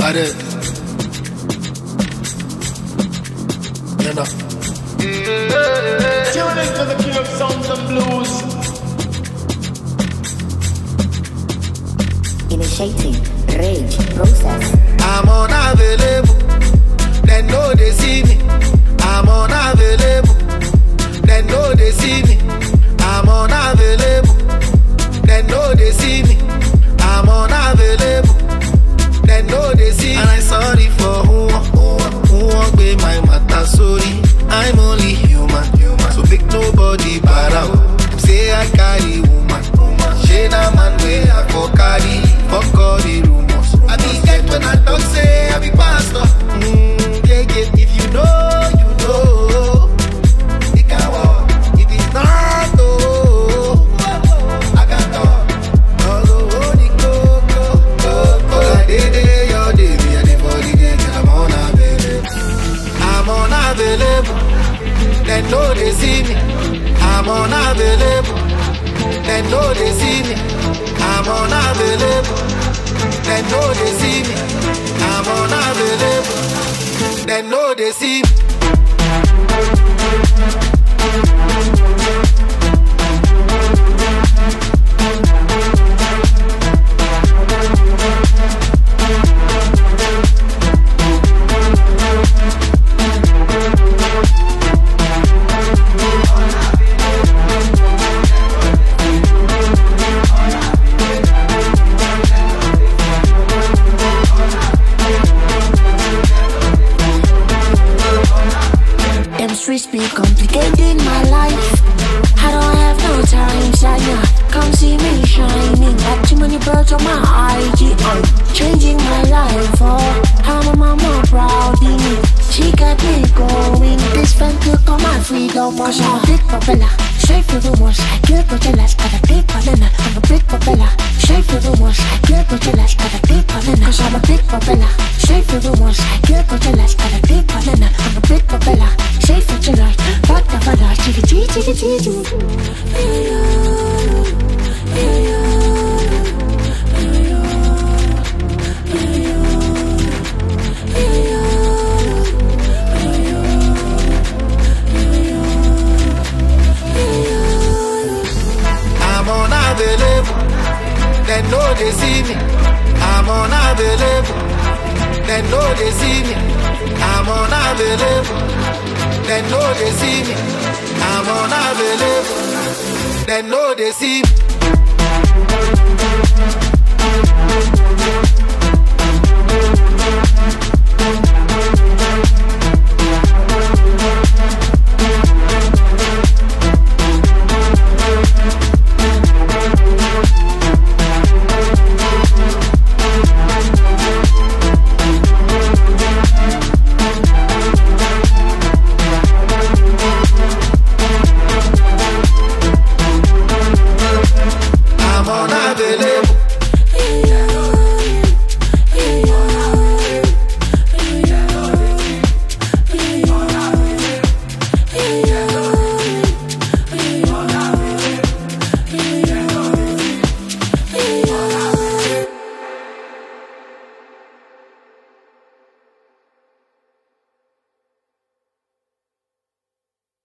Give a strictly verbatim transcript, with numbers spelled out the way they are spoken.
Bade. You know. Tune into the king of sounds and blues. Initiating rage process. I'm unavailable. They know they see me. I'm unavailable. They know they see me. I'm unavailable. They know they see me. I'm unavailable. They know they see me. And I'm sorry for who, who, who won't be my matter. Sorry, I'm only human. human. So big nobody bad out. Say I carry woman. She na man way I go carry. Fuck all the rumors. I be get when I talk say I be pastor. Mm, yeah, yeah. If you know, you know. It can walk. If it's not, oh, I can talk. Oh, oh, the go, go, go, go. I did it, your day, me and the body, then I'm unavailable. I'm unavailable. They know they see me. I'm unavailable. They know they see me. I'm unavailable. They know they see me. I'm unavailable. They know they see me. Streets be complicating my life. I don't have no time, Shania. Come see me shining. Got too many birds on my I G. I'm changing my life. Oh, I'm a mama proud in me. She got me going. This fan took on my freedom. Cause I'm a big propeller. Straight for the wars. I kill Coachella. Got a big banana. I'm a big propeller. Straight for the wars. I kill Coachella. Got a big banana. Cause I'm a big propeller. Straight for the wars. I kill Coachella. Got a big banana. I'm a big propeller. Straight for the light. What the fuck? Chitty chitty chitty chitty. I'm unavailable. They know they see me. I'm unavailable. They know they see me. I'm unavailable. They know they see me. I'm unavailable. They know they see me.